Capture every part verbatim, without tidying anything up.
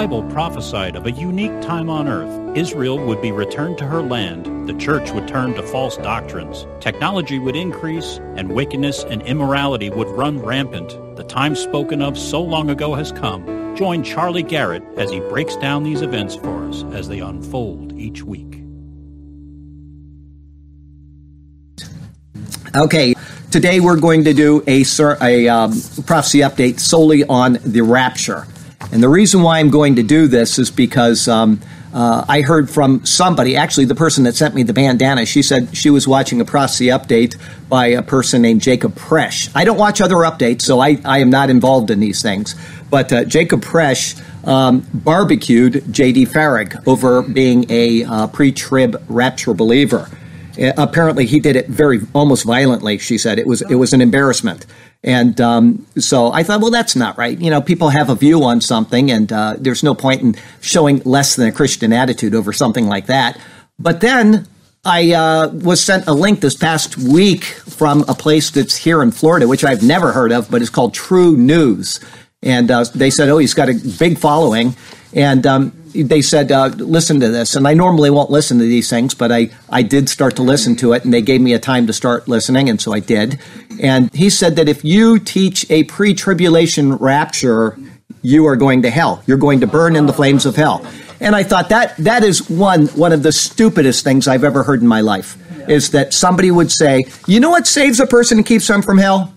Bible prophesied of a unique time on earth. Israel would be returned to her land, the church would turn to false doctrines, technology would increase, and wickedness and immorality would run rampant. The time spoken of so long ago has come. Join Charlie Garrett as he breaks down these events for us as they unfold each week. Okay, today we're going to do a, a um, prophecy update solely on the rapture. And the reason why I'm going to do this is because um, uh, I heard from somebody, actually the person that sent me the bandana, she said she was watching a prophecy update by a person named Jacob Presch. I don't watch other updates, so I, I am not involved in these things. But uh, Jacob Presch um, barbecued J D Farag over being a uh, pre-trib rapture believer. Uh, apparently, he did it very, almost violently, she said. It was, it was an embarrassment. And um, so I thought, well, that's not right. You know, people have a view on something, and uh, there's no point in showing less than a Christian attitude over something like that. But then I uh, was sent a link this past week from a place that's here in Florida, which I've never heard of, but it's called True News. And uh, they said, oh, he's got a big following. And um, they said, uh, listen to this. And I normally won't listen to these things, but I, I did start to listen to it, and they gave me a time to start listening, and so I did. And he said that if you teach a pre-tribulation rapture, you are going to hell. You're going to burn in the flames of hell. And I thought that that is one, one of the stupidest things I've ever heard in my life, is that somebody would say, you know what saves a person and keeps them from hell?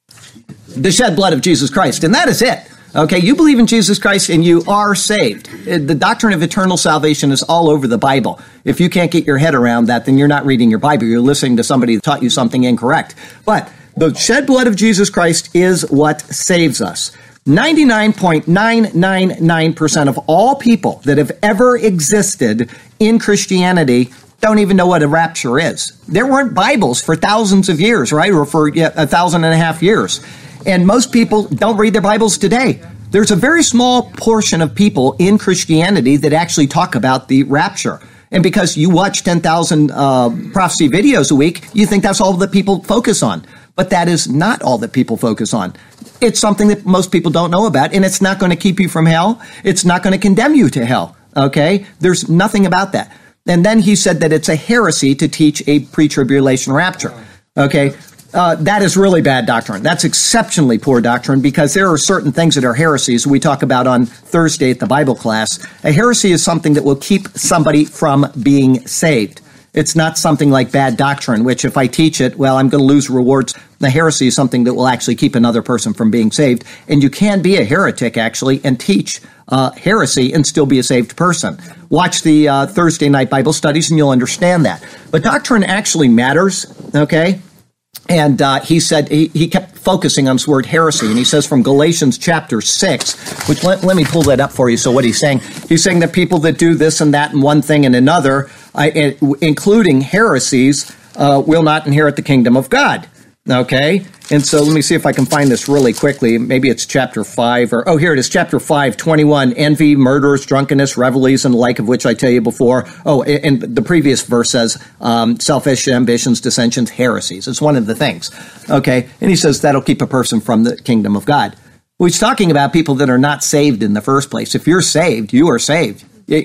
The shed blood of Jesus Christ. And that is it. Okay, you believe in Jesus Christ and you are saved. The doctrine of eternal salvation is all over the Bible. If you can't get your head around that, then you're not reading your Bible. You're listening to somebody who taught you something incorrect. But the shed blood of Jesus Christ is what saves us. ninety-nine point nine nine nine percent of all people that have ever existed in Christianity don't even know what a rapture is. There weren't Bibles for thousands of years, right? Or for yeah, a thousand and a half years. And most people don't read their Bibles today. There's a very small portion of people in Christianity that actually talk about the rapture. And because you watch ten thousand uh, prophecy videos a week, you think that's all that people focus on. But that is not all that people focus on. It's something that most people don't know about, and it's not going to keep you from hell. It's not going to condemn you to hell, okay? There's nothing about that. And then he said that it's a heresy to teach a pre-tribulation rapture, okay? Uh, that is really bad doctrine. That's exceptionally poor doctrine, because there are certain things that are heresies we talk about on Thursday at the Bible class. A heresy is something that will keep somebody from being saved. It's not something like bad doctrine, which if I teach it, well, I'm going to lose rewards. The heresy is something that will actually keep another person from being saved. And you can be a heretic, actually, and teach uh, heresy and still be a saved person. Watch the uh, Thursday night Bible studies and you'll understand that. But doctrine actually matters, okay? And uh, he said, he, he kept focusing on this word heresy. And he says from Galatians chapter six, which let, let me pull that up for you. So what he's saying, he's saying that people that do this and that and one thing and another, uh, including heresies, uh, will not inherit the kingdom of God. Okay? And so let me see if I can find this really quickly. Maybe it's chapter five or, oh, here it is, chapter five, twenty-one, envy, murders, drunkenness, revelries, and the like of which I tell you before. Oh, and the previous verse says um, selfish ambitions, dissensions, heresies. It's one of the things. Okay? And he says that'll keep a person from the kingdom of God. Well, he's talking about people that are not saved in the first place. If you're saved, you are saved.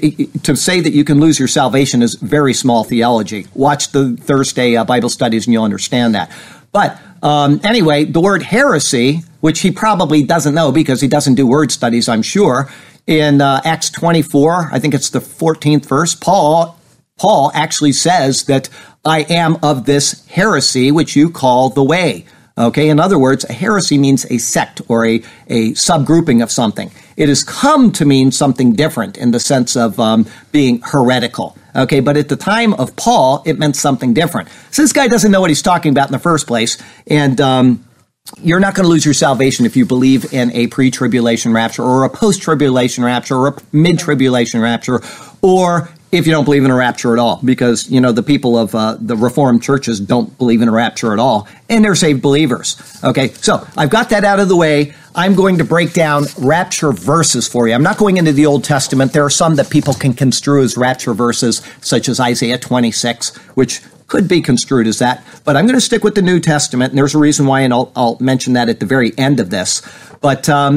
To say that you can lose your salvation is very small theology. Watch the Thursday uh, Bible studies and you'll understand that. But um, anyway, the word heresy, which he probably doesn't know because he doesn't do word studies, I'm sure, in uh, Acts twenty-four, I think it's the fourteenth verse, Paul Paul actually says that I am of this heresy, which you call the way. Okay, in other words, a heresy means a sect or a, a subgrouping of something. It has come to mean something different in the sense of um, being heretical. Okay, but at the time of Paul, it meant something different. So this guy doesn't know what he's talking about in the first place, and um, you're not going to lose your salvation if you believe in a pre-tribulation rapture or a post-tribulation rapture or a mid-tribulation rapture, or if you don't believe in a rapture at all, because, you know, the people of uh, the Reformed churches don't believe in a rapture at all, and they're saved believers. Okay, so I've got that out of the way. I'm going to break down rapture verses for you. I'm not going into the Old Testament. There are some that people can construe as rapture verses, such as Isaiah twenty-six, which could be construed as that. But I'm going to stick with the New Testament, and there's a reason why, and I'll, I'll mention that at the very end of this. But um,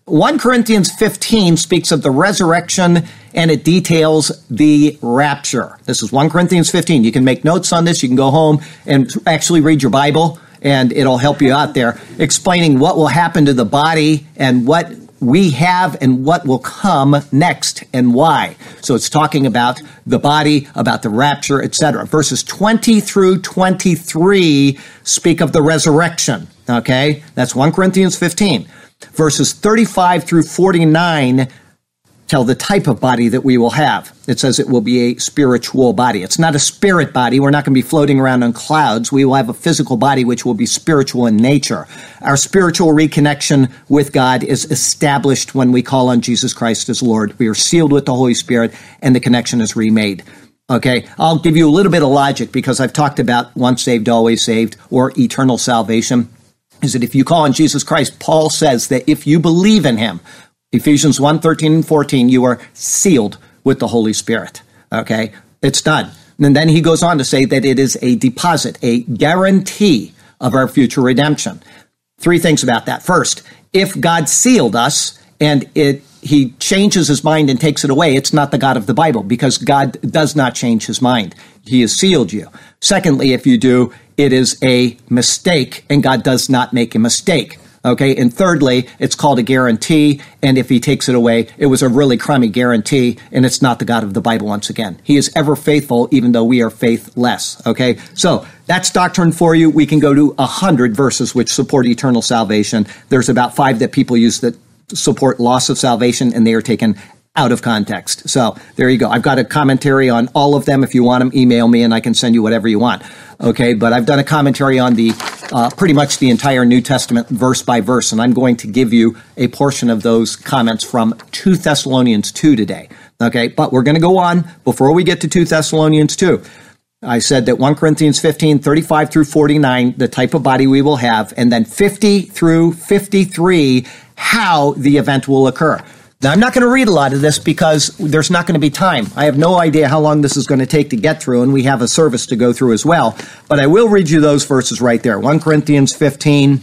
First Corinthians fifteen speaks of the resurrection, and it details the rapture. This is First Corinthians fifteen. You can make notes on this. You can go home and actually read your Bible, and it'll help you out there, explaining what will happen to the body and what we have and what will come next and why. So it's talking about the body, about the rapture, et cetera. Verses twenty through twenty-three speak of the resurrection. Okay? That's First Corinthians fifteen. Verses thirty-five through forty-nine tell the type of body that we will have. It says it will be a spiritual body. It's not a spirit body. We're not going to be floating around on clouds. We will have a physical body which will be spiritual in nature. Our spiritual reconnection with God is established when we call on Jesus Christ as Lord. We are sealed with the Holy Spirit, and the connection is remade. Okay, I'll give you a little bit of logic because I've talked about once saved, always saved, or eternal salvation. Is that if you call on Jesus Christ, Paul says that if you believe in him, Ephesians one, thirteen and fourteen, you are sealed with the Holy Spirit. Okay? It's done. And then he goes on to say that it is a deposit, a guarantee of our future redemption. Three things about that. First, if God sealed us and it he changes his mind and takes it away, it's not the God of the Bible because God does not change his mind. He has sealed you. Secondly, if you do, it is a mistake, and God does not make a mistake. Okay, and thirdly, it's called a guarantee, and if he takes it away, it was a really crummy guarantee, and it's not the God of the Bible once again. He is ever faithful, even though we are faithless. Okay, so that's doctrine for you. We can go to a hundred verses which support eternal salvation. There's about five that people use that support loss of salvation, and they are taken out of context. So there you go. I've got a commentary on all of them. If you want them, email me and I can send you whatever you want. Okay, but I've done a commentary on the uh, pretty much the entire New Testament verse by verse, and I'm going to give you a portion of those comments from Second Thessalonians two today. Okay, but we're going to go on. Before we get to Second Thessalonians two, I said that First Corinthians fifteen, thirty-five through forty-nine, the type of body we will have, and then fifty through fifty-three, how the event will occur. Now, I'm not going to read a lot of this because there's not going to be time. I have no idea how long this is going to take to get through, and we have a service to go through as well. But I will read you those verses right there. First Corinthians fifteen.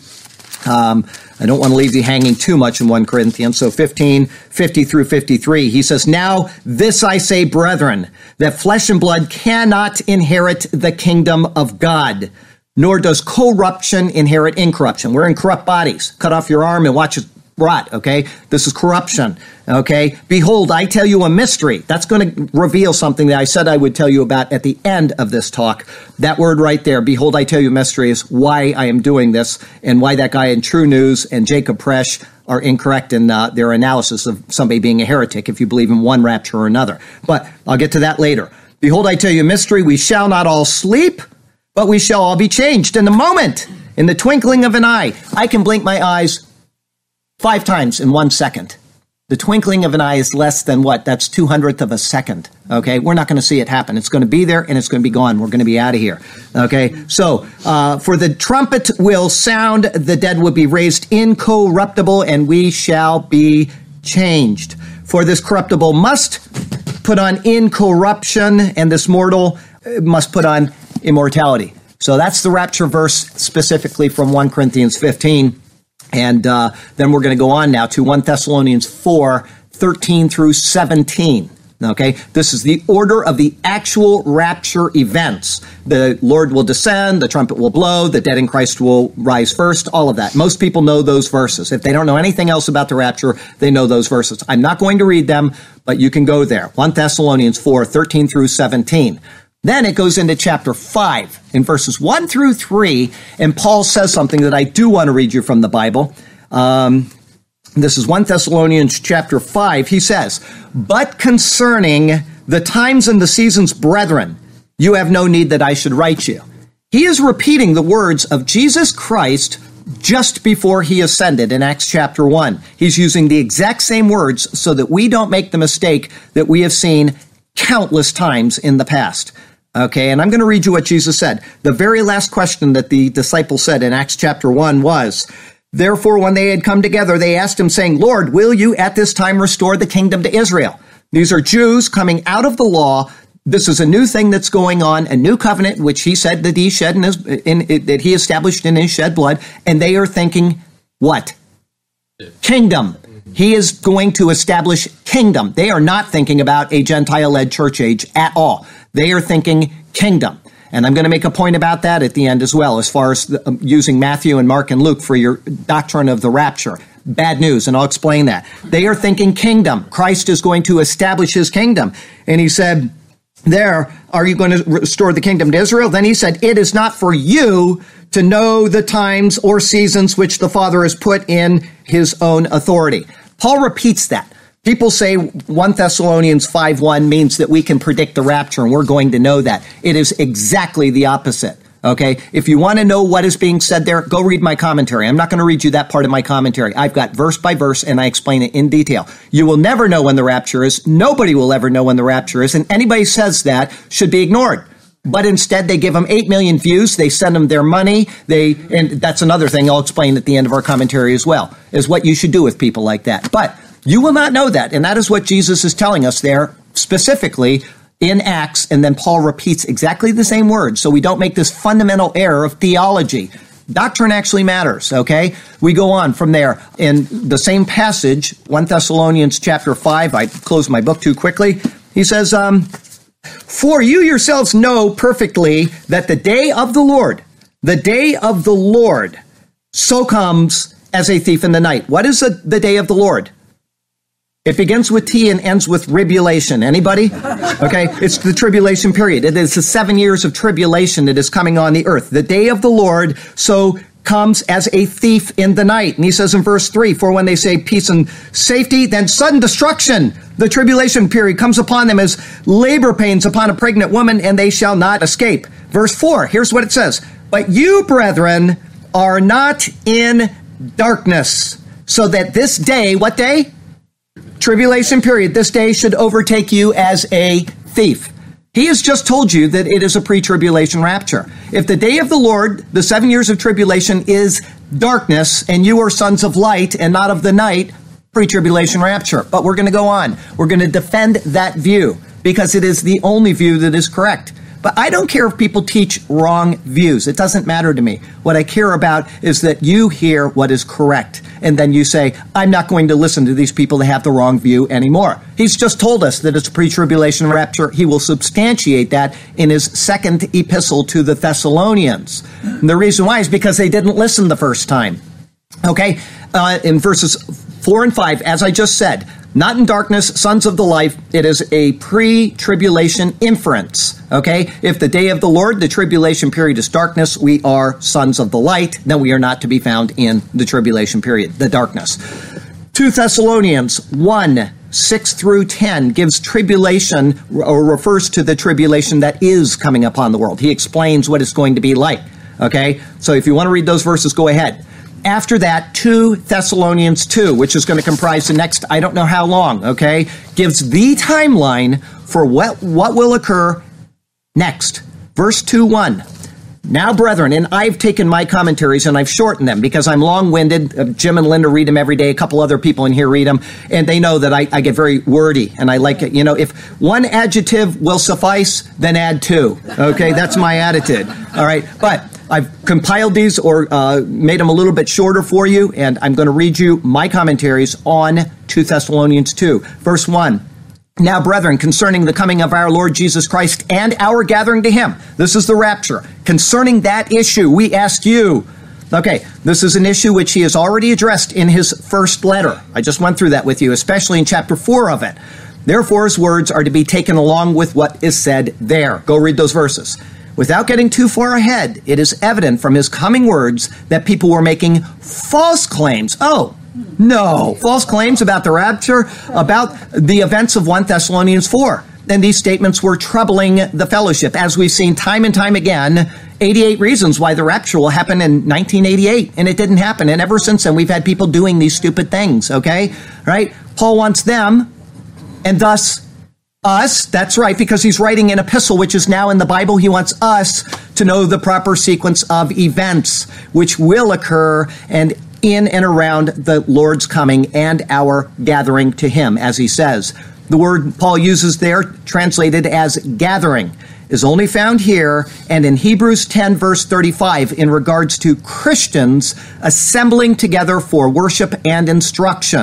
Um, I don't want to leave you hanging too much in First Corinthians. So fifteen, fifty through fifty-three. He says, "Now this I say, brethren, that flesh and blood cannot inherit the kingdom of God, nor does corruption inherit incorruption." We're in corrupt bodies. Cut off your arm and watch it rot, okay? This is corruption, okay? "Behold, I tell you a mystery." That's going to reveal something that I said I would tell you about at the end of this talk. That word right there, "Behold, I tell you a mystery," is why I am doing this and why that guy in True News and Jacob Presch are incorrect in uh, their analysis of somebody being a heretic if you believe in one rapture or another. But I'll get to that later. "Behold, I tell you a mystery. We shall not all sleep, but we shall all be changed in a moment, in the twinkling of an eye." I can blink my eyes five times in one second. The twinkling of an eye is less than what? That's two hundredth of a second. Okay, we're not going to see it happen. It's going to be there and it's going to be gone. We're going to be out of here. Okay, so uh, for the trumpet will sound, the dead will be raised incorruptible, and we shall be changed. For this corruptible must put on incorruption, and this mortal must put on immortality. So that's the rapture verse specifically from First Corinthians fifteen. And uh, then we're going to go on now to First Thessalonians four, thirteen through seventeen. Okay, this is the order of the actual rapture events. The Lord will descend, the trumpet will blow, the dead in Christ will rise first, all of that. Most people know those verses. If they don't know anything else about the rapture, they know those verses. I'm not going to read them, but you can go there. First Thessalonians four, thirteen through seventeen. Then it goes into chapter five in verses one through three, and Paul says something that I do want to read you from the Bible. Um, this is First Thessalonians chapter five. He says, "But concerning the times and the seasons, brethren, you have no need that I should write you." He is repeating the words of Jesus Christ just before he ascended in Acts chapter one. He's using the exact same words so that we don't make the mistake that we have seen countless times in the past. Okay, and I'm going to read you what Jesus said. The very last question that the disciples said in Acts chapter one was, "Therefore, when they had come together, they asked him, saying, Lord, will you at this time restore the kingdom to Israel?" These are Jews coming out of the law. This is a new thing that's going on, a new covenant, which he said that he shed in his, in, in, that he established in his shed blood, and they are thinking, what? Kingdom. He is going to establish kingdom. They are not thinking about a Gentile-led church age at all. They are thinking kingdom. And I'm going to make a point about that at the end as well, as far as the, um, using Matthew and Mark and Luke for your doctrine of the rapture. Bad news, and I'll explain that. They are thinking kingdom. Christ is going to establish his kingdom. And he said, there, are you going to restore the kingdom to Israel? Then he said, it is not for you to know the times or seasons which the Father has put in his own authority. Paul repeats that. People say First Thessalonians five one means that we can predict the rapture, and we're going to know that. It is exactly the opposite. Okay, if you want to know what is being said there, go read my commentary. I'm not going to read you that part of my commentary. I've got verse by verse, and I explain it in detail. You will never know when the rapture is. Nobody will ever know when the rapture is, and anybody says that should be ignored. But instead, they give them eight million views. They send them their money. They, and that's another thing I'll explain at the end of our commentary as well, is what you should do with people like that. But you will not know that, and that is what Jesus is telling us there specifically in Acts, and then Paul repeats exactly the same words, so we don't make this fundamental error of theology. Doctrine actually matters, okay? We go on from there. In the same passage, First Thessalonians chapter five, I closed my book too quickly. He says, um, for you yourselves know perfectly that the day of the Lord, the day of the Lord, so comes as a thief in the night. What is the, the day of the Lord? It begins with T and ends with tribulation. Anybody? Okay, it's the tribulation period. It is the seven years of tribulation that is coming on the earth. The day of the Lord so comes as a thief in the night. And he says in verse three, for when they say peace and safety, then sudden destruction, the tribulation period comes upon them as labor pains upon a pregnant woman, and they shall not escape. Verse four, here's what it says. But you, brethren, are not in darkness, so that this day, what day? Tribulation period, this day should overtake you as a thief. He has just told you that it is a pre-tribulation rapture. If the day of the Lord, the seven years of tribulation, is darkness, and you are sons of light and not of the night, pre-tribulation rapture. But we're going to go on. We're going to defend that view because it is the only view that is correct. But I don't care if people teach wrong views. It doesn't matter to me. What I care about is that you hear what is correct. And then you say, I'm not going to listen to these people that have the wrong view anymore. He's just told us that it's a pre-tribulation rapture. He will substantiate that in his second epistle to the Thessalonians. And the reason why is because they didn't listen the first time. Okay? Uh, in verses four and five, as I just said, not in darkness, sons of the light. It is a pre-tribulation inference, okay? If the day of the Lord, the tribulation period, is darkness, we are sons of the light. Then we are not to be found in the tribulation period, the darkness. Second Thessalonians one, six through ten gives tribulation, or refers to the tribulation that is coming upon the world. He explains what it's going to be like, okay? So if you want to read those verses, go ahead. After that, Second Thessalonians two, which is going to comprise the next, I don't know how long, okay, gives the timeline for what, what will occur next. Verse two one. Now, brethren, and I've taken my commentaries and I've shortened them because I'm long-winded. Uh, Jim and Linda read them every day. A couple other people in here read them, and they know that I, I get very wordy, and I like it. You know, if one adjective will suffice, then add two. Okay, that's my attitude. All right, but I've compiled these or uh, made them a little bit shorter for you, and I'm going to read you my commentaries on Second Thessalonians two. Verse one. Now, brethren, concerning the coming of our Lord Jesus Christ and our gathering to him. This is the rapture. Concerning that issue, we ask you. Okay, this is an issue which he has already addressed in his first letter. I just went through that with you, especially in chapter four of it. Therefore, his words are to be taken along with what is said there. Go read those verses. Without getting too far ahead, it is evident from his coming words that people were making false claims. Oh, no, false claims about the rapture, about the events of First Thessalonians four. And these statements were troubling the fellowship. As we've seen time and time again, eighty-eight reasons why the rapture will happen in nineteen eighty-eight, and it didn't happen. And ever since then, we've had people doing these stupid things, okay? Right? Paul wants them, and thus us, that's right, because he's writing an epistle, which is now in the Bible. He wants us to know the proper sequence of events, which will occur, and in and around the Lord's coming and our gathering to him, as he says. The word Paul uses there, translated as gathering, is only found here and in Hebrews ten, verse thirty-five, in regards to Christians assembling together for worship and instruction.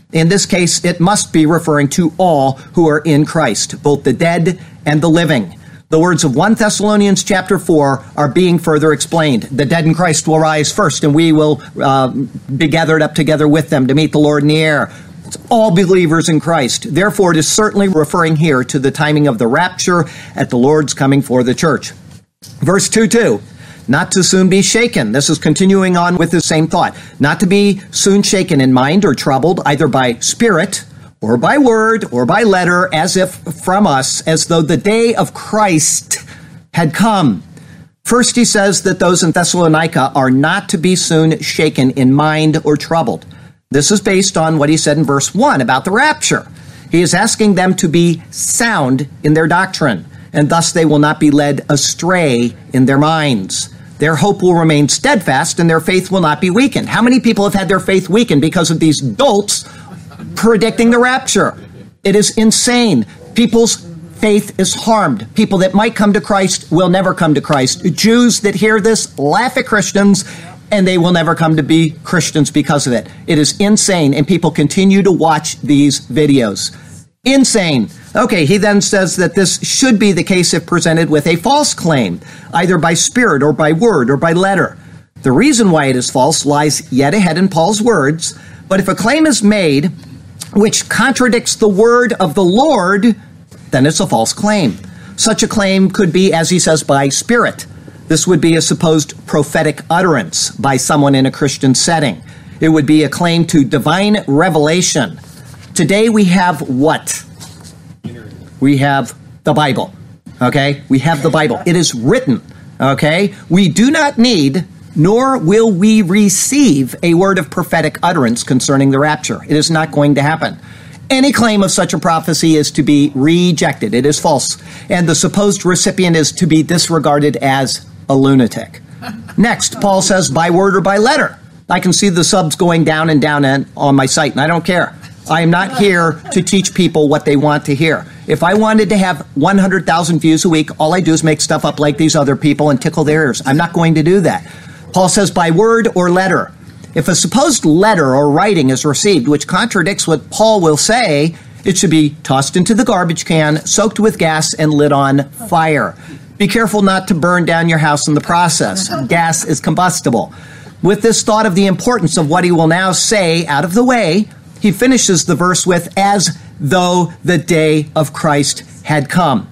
In this case, it must be referring to all who are in Christ, both the dead and the living. The words of First Thessalonians chapter four are being further explained. The dead in Christ will rise first, and we will uh, be gathered up together with them to meet the Lord in the air. It's all believers in Christ. Therefore, it is certainly referring here to the timing of the rapture at the Lord's coming for the church. Verse two two, not to soon be shaken. This is continuing on with the same thought. Not to be soon shaken in mind or troubled, either by spirit or by word or by letter, as if from us, as though the day of Christ had come. First, he says that those in Thessalonica are not to be soon shaken in mind or troubled. This is based on what he said in verse one about the rapture. He is asking them to be sound in their doctrine, and thus they will not be led astray in their minds. Their hope will remain steadfast, and their faith will not be weakened. How many people have had their faith weakened because of these dolts predicting the rapture? It is insane. People's faith is harmed. People that might come to Christ will never come to Christ. Jews that hear this laugh at Christians, and they will never come to be Christians because of it. It is insane, and people continue to watch these videos. Insane. Okay, he then says that this should be the case if presented with a false claim, either by spirit or by word or by letter. The reason why it is false lies yet ahead in Paul's words, but if a claim is made which contradicts the word of the Lord, then it's a false claim. Such a claim could be, as he says, by spirit. This would be a supposed prophetic utterance by someone in a Christian setting. It would be a claim to divine revelation. Today we have what? We have the Bible, okay? We have the Bible. It is written, okay? We do not need, nor will we receive a word of prophetic utterance concerning the rapture. It is not going to happen. Any claim of such a prophecy is to be rejected. It is false. And the supposed recipient is to be disregarded as a lunatic. Next, Paul says by word or by letter. I can see the subs going down and down on my site, and I don't care. I am not here to teach people what they want to hear. If I wanted to have one hundred thousand views a week, all I do is make stuff up like these other people and tickle their ears. I'm not going to do that. Paul says by word or letter. If a supposed letter or writing is received which contradicts what Paul will say, it should be tossed into the garbage can, soaked with gas, and lit on fire. Be careful not to burn down your house in the process. Gas is combustible. With this thought of the importance of what he will now say out of the way, he finishes the verse with, as though the day of Christ had come.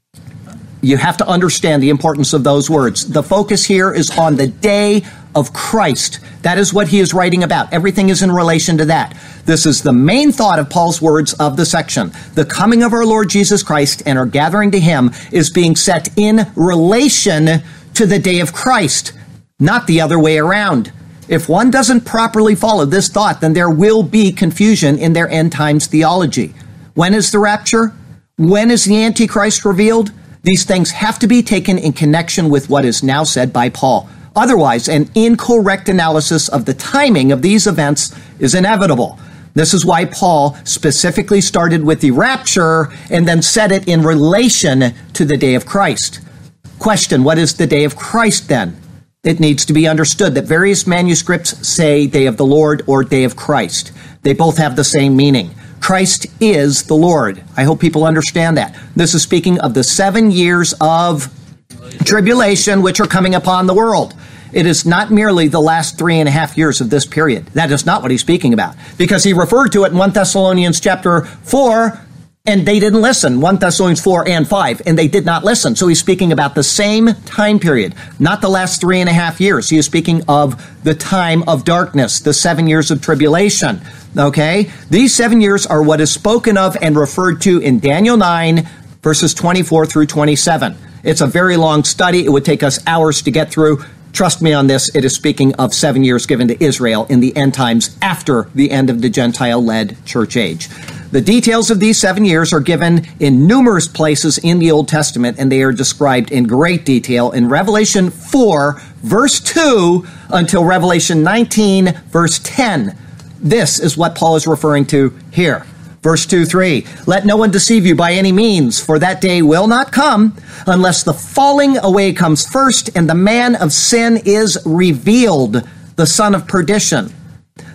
You have to understand the importance of those words. The focus here is on the day of Christ. That is what he is writing about. Everything is in relation to that. This is the main thought of Paul's words of the section. The coming of our Lord Jesus Christ and our gathering to him is being set in relation to the day of Christ, not the other way around. If one doesn't properly follow this thought, then there will be confusion in their end times theology. When is the rapture? When is the Antichrist revealed? These things have to be taken in connection with what is now said by Paul. Otherwise, an incorrect analysis of the timing of these events is inevitable. This is why Paul specifically started with the rapture and then set it in relation to the day of Christ. Question, what is the day of Christ then? It needs to be understood that various manuscripts say day of the Lord or day of Christ. They both have the same meaning. Christ is the Lord. I hope people understand that. This is speaking of the seven years of tribulation which are coming upon the world. It is not merely the last three and a half years of this period. That is not what he's speaking about, because he referred to it in First Thessalonians chapter four, and they didn't listen. First Thessalonians four and five, and they did not listen. So he's speaking about the same time period, not the last three and a half years. He is speaking of the time of darkness, the seven years of tribulation. Okay? These seven years are what is spoken of and referred to in Daniel nine, verses twenty-four through twenty-seven. It's a very long study. It would take us hours to get through. Trust me on this, it is speaking of seven years given to Israel in the end times after the end of the Gentile-led church age. The details of these seven years are given in numerous places in the Old Testament, and they are described in great detail in Revelation four, verse two, until Revelation nineteen, verse ten. This is what Paul is referring to here. Verse two, three, let no one deceive you by any means, for that day will not come unless the falling away comes first and the man of sin is revealed, the son of perdition.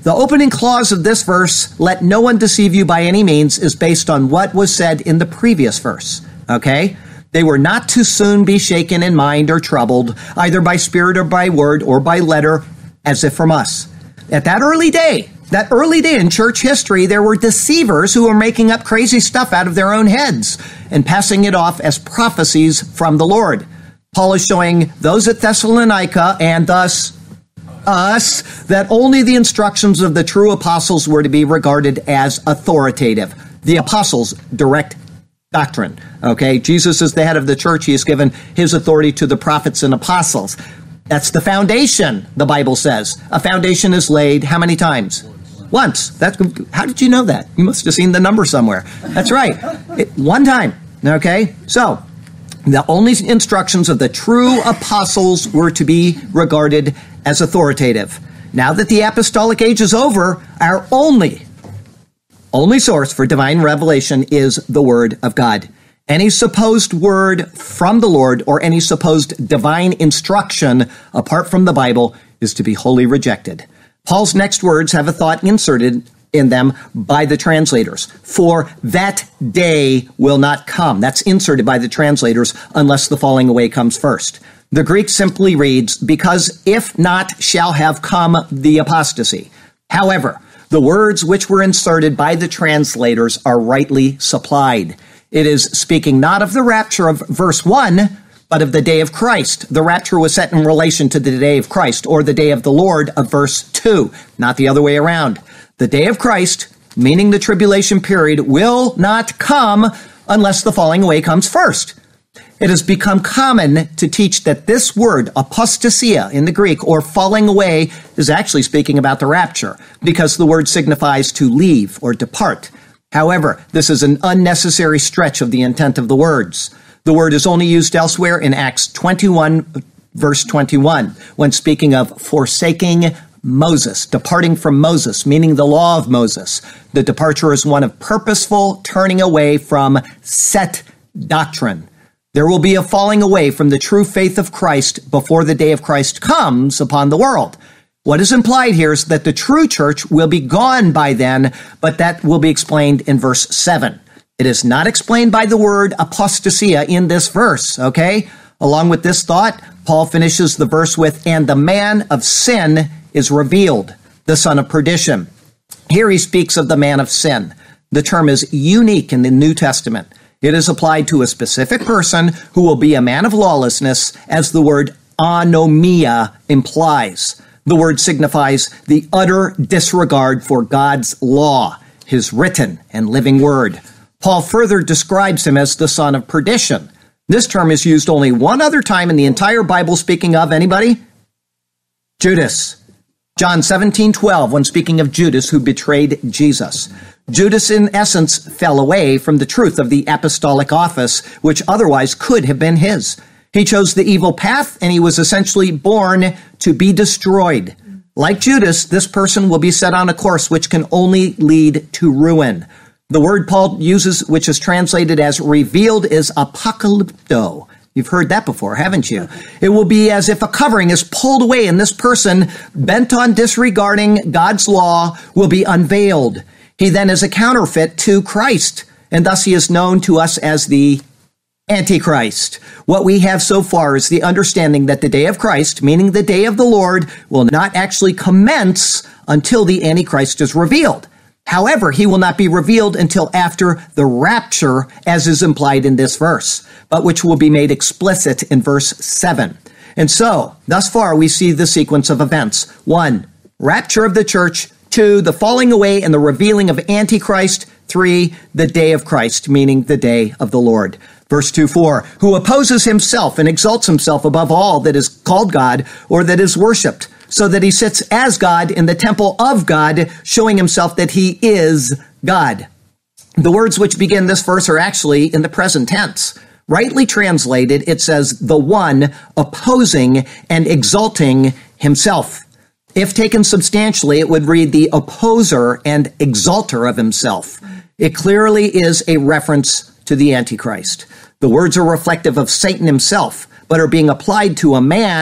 The opening clause of this verse, let no one deceive you by any means, is based on what was said in the previous verse, okay? They were not to soon be shaken in mind or troubled, either by spirit or by word or by letter, as if from us. At that early day, that early day in church history, there were deceivers who were making up crazy stuff out of their own heads and passing it off as prophecies from the Lord. Paul is showing those at Thessalonica and thus us that only the instructions of the true apostles were to be regarded as authoritative. The apostles' direct doctrine. Okay, Jesus is the head of the church. He has given his authority to the prophets and apostles. That's the foundation, the Bible says. A foundation is laid how many times? Once. That's, how did you know that? You must have seen the number somewhere. That's right. It, one time. Okay, so the only instructions of the true apostles were to be regarded as authoritative. Now that the apostolic age is over, our only, only source for divine revelation is the Word of God. Any supposed word from the Lord or any supposed divine instruction apart from the Bible is to be wholly rejected. Paul's next words have a thought inserted in them by the translators. For that day will not come. That's inserted by the translators unless the falling away comes first. The Greek simply reads, because if not shall have come the apostasy. However, the words which were inserted by the translators are rightly supplied. It is speaking not of the rapture of verse one, but of the day of Christ. The rapture was set in relation to the day of Christ, or the day of the Lord of verse two, not the other way around. The day of Christ, meaning the tribulation period, will not come unless the falling away comes first. It has become common to teach that this word, apostasia in the Greek, or falling away, is actually speaking about the rapture, because the word signifies to leave or depart. However, this is an unnecessary stretch of the intent of the words. The word is only used elsewhere in Acts twenty-one, verse twenty-one, when speaking of forsaking Moses, departing from Moses, meaning the law of Moses. The departure is one of purposeful turning away from set doctrine. There will be a falling away from the true faith of Christ before the day of Christ comes upon the world. What is implied here is that the true church will be gone by then, but that will be explained in verse seven. It is not explained by the word apostasia in this verse, okay? Along with this thought, Paul finishes the verse with, and the man of sin is revealed, the son of perdition. Here he speaks of the man of sin. The term is unique in the New Testament. It is applied to a specific person who will be a man of lawlessness, as the word anomia implies. The word signifies the utter disregard for God's law, his written and living word. Paul further describes him as the son of perdition. This term is used only one other time in the entire Bible, speaking of anybody? Judas. John seventeen twelve, when speaking of Judas who betrayed Jesus. Judas, in essence, fell away from the truth of the apostolic office, which otherwise could have been his. He chose the evil path, and he was essentially born to be destroyed. Like Judas, this person will be set on a course which can only lead to ruin. The word Paul uses, which is translated as revealed, is apocalypto. You've heard that before, haven't you? It will be as if a covering is pulled away, and this person, bent on disregarding God's law, will be unveiled. He then is a counterfeit to Christ, and thus he is known to us as the Antichrist. What we have so far is the understanding that the day of Christ, meaning the day of the Lord, will not actually commence until the Antichrist is revealed. However, he will not be revealed until after the rapture, as is implied in this verse, but which will be made explicit in verse seven. And so, thus far, we see the sequence of events. One, rapture of the church. Two, the falling away and the revealing of Antichrist. Three, the day of Christ, meaning the day of the Lord. Verse two four, who opposes himself and exalts himself above all that is called God or that is worshipped, so that he sits as God in the temple of God, showing himself that he is God. The words which begin this verse are actually in the present tense. Rightly translated, it says, the one opposing and exalting himself. If taken substantially, it would read the opposer and exalter of himself. It clearly is a reference to the Antichrist. The words are reflective of Satan himself, but are being applied to a man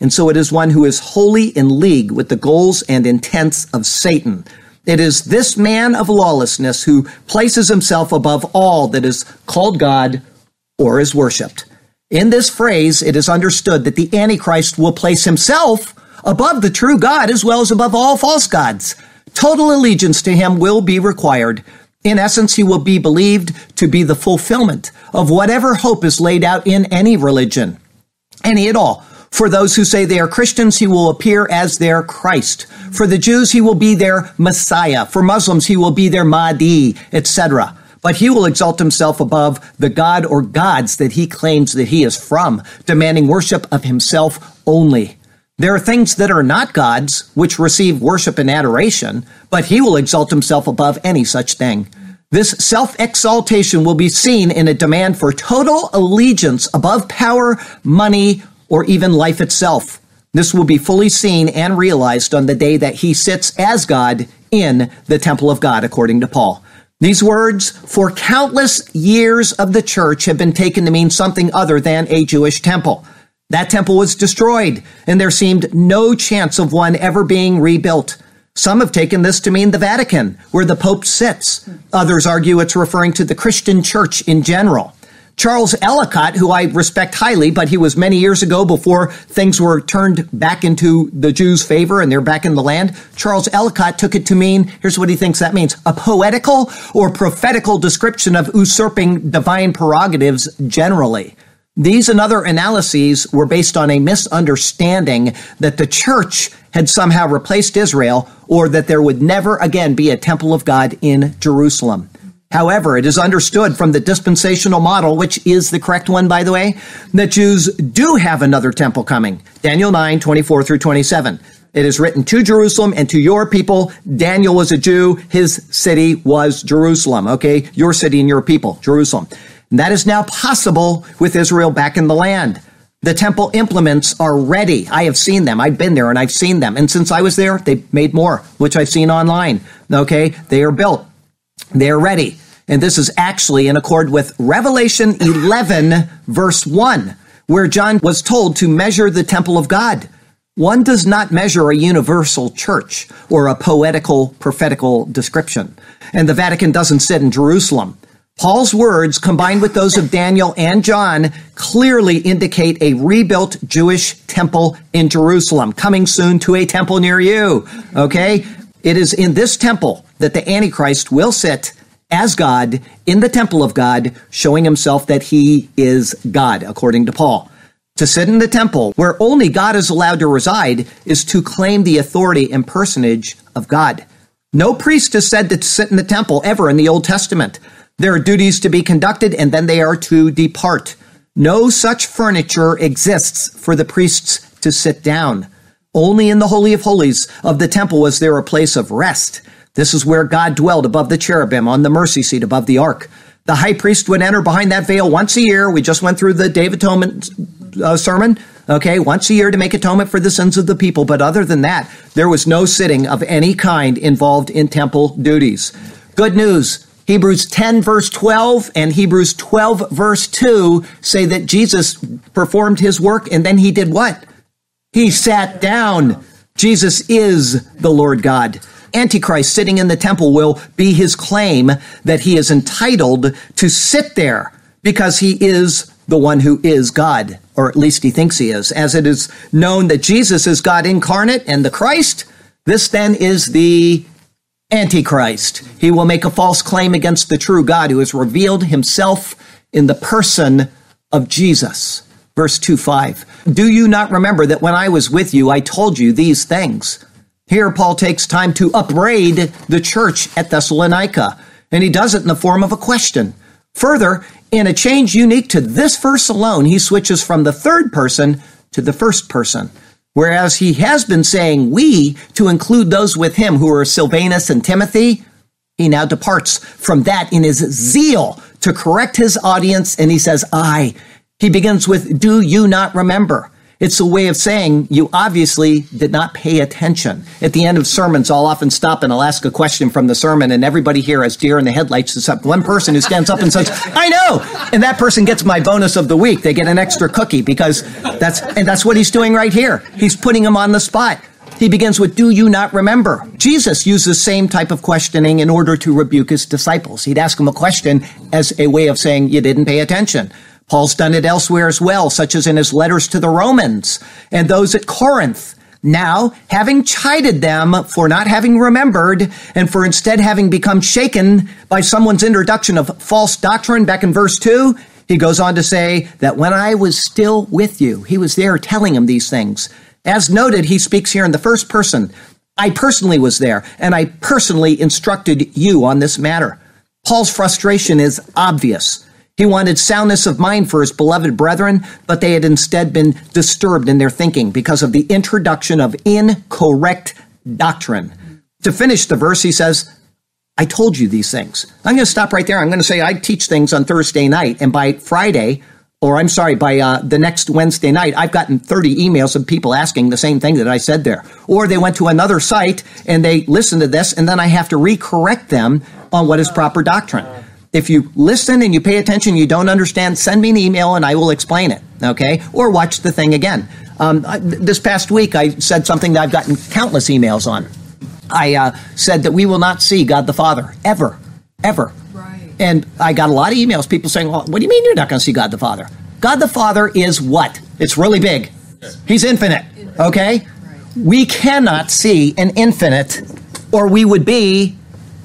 and so it is one who is wholly in league with the goals and intents of Satan. It is this man of lawlessness who places himself above all that is called God or is worshipped. In this phrase, it is understood that the Antichrist will place himself above the true God as well as above all false gods. Total allegiance to him will be required. In essence, he will be believed to be the fulfillment of whatever hope is laid out in any religion, any at all. For those who say they are Christians, he will appear as their Christ. For the Jews, he will be their Messiah. For Muslims, he will be their Mahdi, et cetera. But he will exalt himself above the God or gods that he claims that he is from, demanding worship of himself only. There are things that are not gods, which receive worship and adoration, but he will exalt himself above any such thing. This self-exaltation will be seen in a demand for total allegiance above power, money, or even life itself. This will be fully seen and realized on the day that he sits as God in the temple of God, according to Paul. These words, for countless years of the church, have been taken to mean something other than a Jewish temple. That temple was destroyed, and there seemed no chance of one ever being rebuilt. Some have taken this to mean the Vatican, where the Pope sits. Others argue it's referring to the Christian church in general. Charles Ellicott, who I respect highly, but he was many years ago before things were turned back into the Jews' favor and they're back in the land. Charles Ellicott took it to mean, here's what he thinks that means, a poetical or prophetical description of usurping divine prerogatives generally. These and other analyses were based on a misunderstanding that the church had somehow replaced Israel or that there would never again be a temple of God in Jerusalem. However, it is understood from the dispensational model, which is the correct one, by the way, that Jews do have another temple coming. Daniel nine, twenty-four through twenty-seven. It is written to Jerusalem and to your people. Daniel was a Jew. His city was Jerusalem. Okay, your city and your people, Jerusalem. And that is now possible with Israel back in the land. The temple implements are ready. I have seen them. I've been there and I've seen them. And since I was there, they've made more, which I've seen online. Okay, they are built. They are ready. And this is actually in accord with Revelation eleven, verse one, where John was told to measure the temple of God. One does not measure a universal church or a poetical, prophetical description. And the Vatican doesn't sit in Jerusalem. Paul's words, combined with those of Daniel and John, clearly indicate a rebuilt Jewish temple in Jerusalem, coming soon to a temple near you. Okay? It is in this temple that the Antichrist will sit as God in the temple of God, showing himself that he is God, according to Paul. To sit in the temple, where only God is allowed to reside, is to claim the authority and personage of God. No priest is said to sit in the temple ever in the Old Testament. There are duties to be conducted, and then they are to depart. No such furniture exists for the priests to sit down. Only in the Holy of Holies of the temple was there a place of rest. This is where God dwelled above the cherubim on the mercy seat above the ark. The high priest would enter behind that veil once a year. We just went through the Day of Atonement uh, sermon, okay, once a year to make atonement for the sins of the people. But other than that, there was no sitting of any kind involved in temple duties. Good news. Hebrews ten, verse twelve, and Hebrews twelve, verse two say that Jesus performed his work, and then he did what? He sat down. Jesus is the Lord God. Antichrist sitting in the temple will be his claim that he is entitled to sit there because he is the one who is God, or at least he thinks he is. As it is known that Jesus is God incarnate and the Christ, this then is the Antichrist. He will make a false claim against the true God who has revealed himself in the person of Jesus. Verse two five. Do you not remember that when I was with you, I told you these things? Here, Paul takes time to upbraid the church at Thessalonica, and he does it in the form of a question. Further, in a change unique to this verse alone, he switches from the third person to the first person. Whereas he has been saying we to include those with him who are Silvanus and Timothy, he now departs from that in his zeal to correct his audience, and he says, I. He begins with, do you not remember? It's a way of saying you obviously did not pay attention. At the end of sermons, I'll often stop and I'll ask a question from the sermon, and everybody here has deer in the headlights except one person who stands up and says, I know! And that person gets my bonus of the week. They get an extra cookie because that's, and that's what he's doing right here. He's putting them on the spot. He begins with, do you not remember? Jesus used the same type of questioning in order to rebuke his disciples. He'd ask them a question as a way of saying, you didn't pay attention. Paul's done it elsewhere as well, such as in his letters to the Romans and those at Corinth. Now, having chided them for not having remembered and for instead having become shaken by someone's introduction of false doctrine back in verse two, he goes on to say that when I was still with you, he was there telling him these things. As noted, he speaks here in the first person. I personally was there, and I personally instructed you on this matter. Paul's frustration is obvious. He wanted soundness of mind for his beloved brethren, but they had instead been disturbed in their thinking because of the introduction of incorrect doctrine. To finish the verse, he says, I told you these things. I'm going to stop right there. I'm going to say I teach things on Thursday night, and by Friday, or I'm sorry, by uh, the next Wednesday night, I've gotten thirty emails of people asking the same thing that I said there. Or they went to another site and they listened to this, and then I have to re-correct them on what is proper doctrine. If you listen and you pay attention, you don't understand, send me an email and I will explain it, okay? Or watch the thing again. Um, this past week, I said something that I've gotten countless emails on. I uh, said that we will not see God the Father, ever, ever. Right. And I got a lot of emails, people saying, well, what do you mean you're not going to see God the Father? God the Father is what? It's really big. He's infinite, okay? Right. We cannot see an infinite, or we would be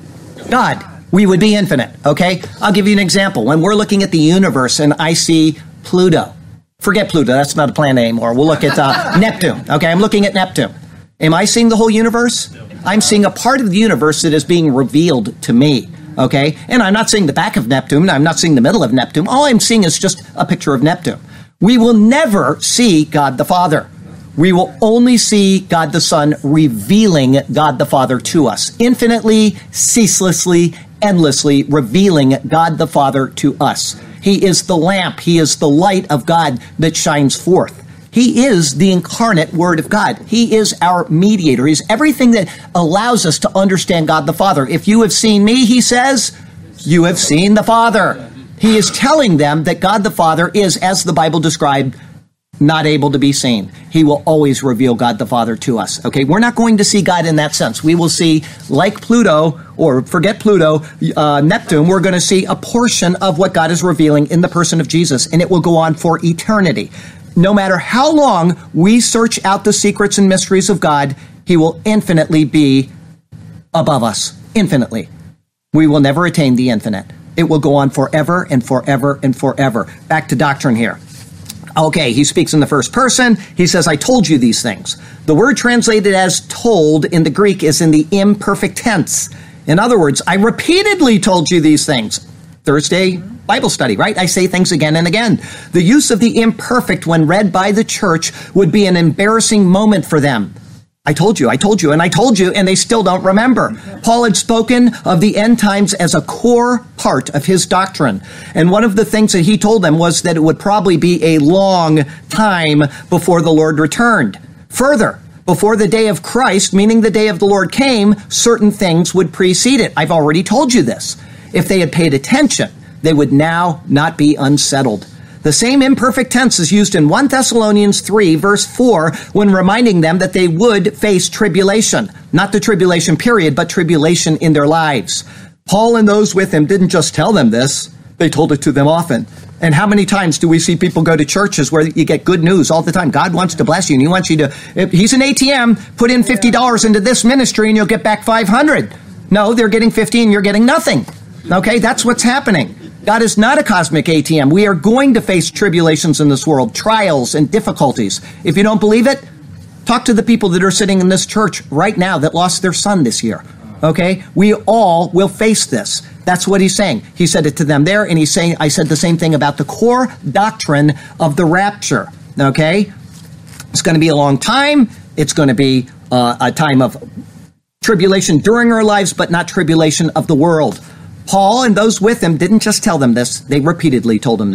God. We would be infinite, okay? I'll give you an example. When we're looking at the universe and I see Pluto, forget Pluto, that's not a planet anymore. We'll look at uh, Neptune, okay? I'm looking at Neptune. Am I seeing the whole universe? I'm seeing a part of the universe that is being revealed to me, okay? And I'm not seeing the back of Neptune. I'm not seeing the middle of Neptune. All I'm seeing is just a picture of Neptune. We will never see God the Father. We will only see God the Son revealing God the Father to us, infinitely, ceaselessly, endlessly revealing God the Father to us. He is the lamp. He is the light of God that shines forth. He is the incarnate Word of God. He is our mediator. He's everything that allows us to understand God the Father. If you have seen me, he says, you have seen the Father. He is telling them that God the Father is, as the Bible described, not able to be seen. He will always reveal God the Father to us. Okay, we're not going to see God in that sense. We will see, like Pluto, or forget Pluto, uh, Neptune, we're going to see a portion of what God is revealing in the person of Jesus, and it will go on for eternity. No matter how long we search out the secrets and mysteries of God, he will infinitely be above us. Infinitely. We will never attain the infinite. It will go on forever and forever and forever. Back to doctrine here. Okay, he speaks in the first person. He says, I told you these things. The word translated as told in the Greek is in the imperfect tense. In other words, I repeatedly told you these things. Thursday Bible study, right? I say things again and again. The use of the imperfect when read by the church would be an embarrassing moment for them. I told you, I told you, and I told you, and they still don't remember. Paul had spoken of the end times as a core part of his doctrine. And one of the things that he told them was that it would probably be a long time before the Lord returned. Further, before the day of Christ, meaning the day of the Lord came, certain things would precede it. I've already told you this. If they had paid attention, they would now not be unsettled. The same imperfect tense is used in First Thessalonians three, verse four, when reminding them that they would face tribulation. Not the tribulation period, but tribulation in their lives. Paul and those with him didn't just tell them this, they told it to them often. And how many times do we see people go to churches where you get good news all the time? God wants to bless you, and he wants you to, if he's an A T M, put in fifty dollars into this ministry and you'll get back five hundred dollars. No, they're getting fifty and you're getting nothing. Okay, that's what's happening. God is not a cosmic A T M. We are going to face tribulations in this world, trials and difficulties. If you don't believe it, talk to the people that are sitting in this church right now that lost their son this year. Okay? We all will face this. That's what he's saying. He said it to them there, and he's saying, I said the same thing about the core doctrine of the rapture. Okay? It's going to be a long time. It's going to be uh, a time of tribulation during our lives, but not tribulation of the world. Paul and those with him didn't just tell them this, they repeatedly told him that.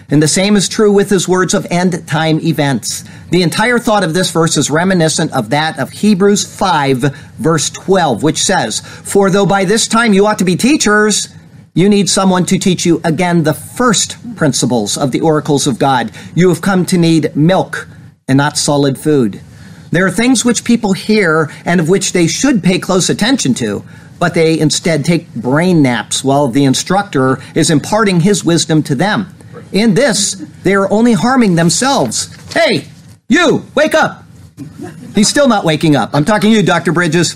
And the same is true with his words of end-time events. The entire thought of this verse is reminiscent of that of Hebrews five, verse twelve, which says, "For though by this time you ought to be teachers, you need someone to teach you again the first principles of the oracles of God. You have come to need milk and not solid food." There are things which people hear and of which they should pay close attention to, but they instead take brain naps while the instructor is imparting his wisdom to them. In this, they are only harming themselves. Hey, you, wake up. He's still not waking up. I'm talking to you, Doctor Bridges.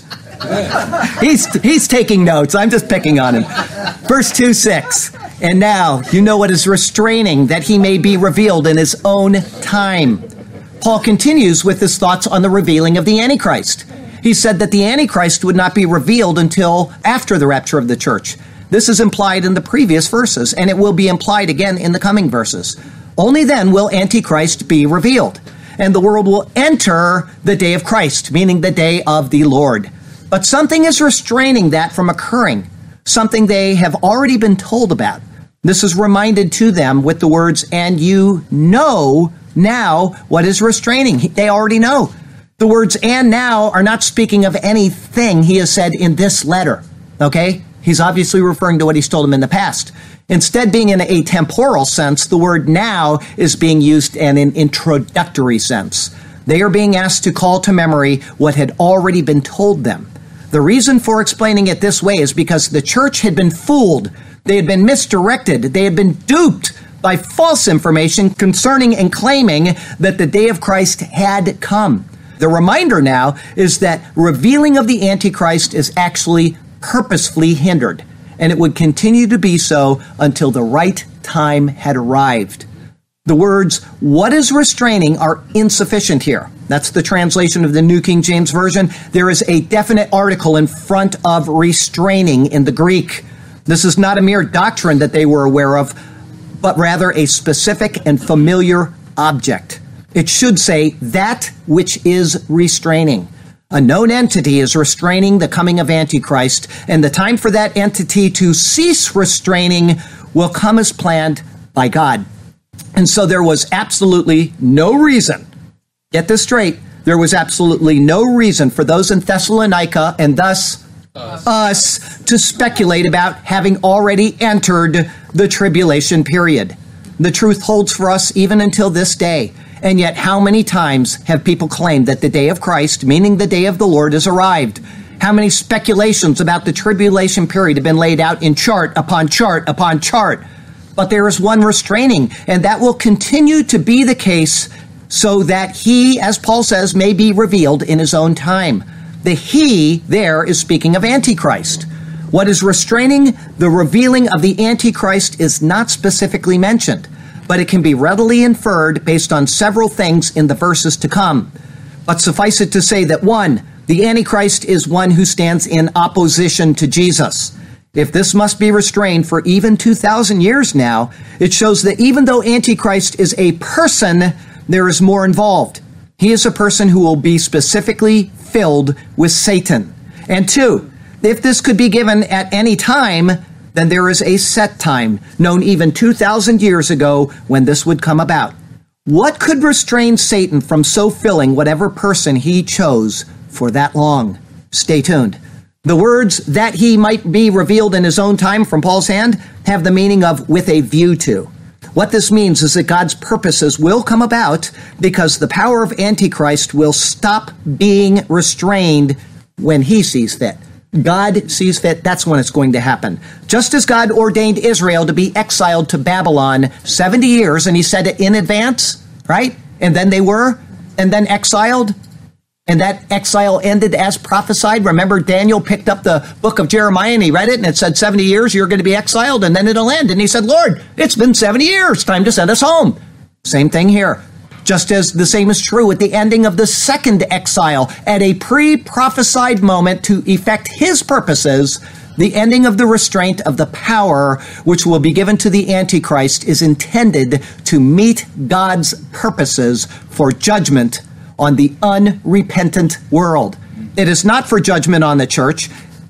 He's, he's taking notes. I'm just picking on him. Verse two six. "And now you know what is restraining, that he may be revealed in his own time." Paul continues with his thoughts on the revealing of the Antichrist. He said that the Antichrist would not be revealed until after the rapture of the church. This is implied in the previous verses, and it will be implied again in the coming verses. Only then will Antichrist be revealed, and the world will enter the day of Christ, meaning the day of the Lord. But something is restraining that from occurring, something they have already been told about. This is reminded to them with the words, "And you know now what is restraining." They already know. The words "and now" are not speaking of anything he has said in this letter, okay? He's obviously referring to what he's told them in the past. Instead, being in a temporal sense, the word "now" is being used in an introductory sense. They are being asked to call to memory what had already been told them. The reason for explaining it this way is because the church had been fooled. They had been misdirected. They had been duped by false information concerning and claiming that the day of Christ had come. The reminder now is that revealing of the Antichrist is actually purposefully hindered, and it would continue to be so until the right time had arrived. The words, "what is restraining," are insufficient here. That's the translation of the New King James Version. There is a definite article in front of restraining in the Greek. This is not a mere doctrine that they were aware of, but rather a specific and familiar object. It should say, "that which is restraining." A known entity is restraining the coming of Antichrist, and the time for that entity to cease restraining will come as planned by God. And so there was absolutely no reason, get this straight, there was absolutely no reason for those in Thessalonica, and thus us, us to speculate about having already entered the tribulation period. The truth holds for us even until this day. And yet, how many times have people claimed that the day of Christ, meaning the day of the Lord, has arrived? How many speculations about the tribulation period have been laid out in chart upon chart upon chart? But there is one restraining, and that will continue to be the case so that he, as Paul says, may be revealed in his own time. The he there is speaking of Antichrist. What is restraining the revealing of the Antichrist is not specifically mentioned, but it can be readily inferred based on several things in the verses to come. But suffice it to say that, one, the Antichrist is one who stands in opposition to Jesus. If this must be restrained for even two thousand years now, it shows that even though Antichrist is a person, there is more involved. He is a person who will be specifically filled with Satan. And two, if this could be given at any time, then there is a set time, known even two thousand years ago, when this would come about. What could restrain Satan from so filling whatever person he chose for that long? Stay tuned. The words, "that he might be revealed in his own time," from Paul's hand, have the meaning of "with a view to." What this means is that God's purposes will come about because the power of Antichrist will stop being restrained when he sees fit. God sees fit, that's when it's going to happen. Just as God ordained Israel to be exiled to Babylon seventy years, and he said it in advance, right? And then they were, and then exiled, and that exile ended as prophesied. Remember, Daniel picked up the book of Jeremiah and he read it, and it said seventy years you're going to be exiled, and then it'll end. And he said, "Lord, it's been seventy years, time to send us home." Same thing here. Just as the same is true at the ending of the second exile, at a pre-prophesied moment to effect his purposes, the ending of the restraint of the power which will be given to the Antichrist is intended to meet God's purposes for judgment on the unrepentant world. It is not for judgment on the church.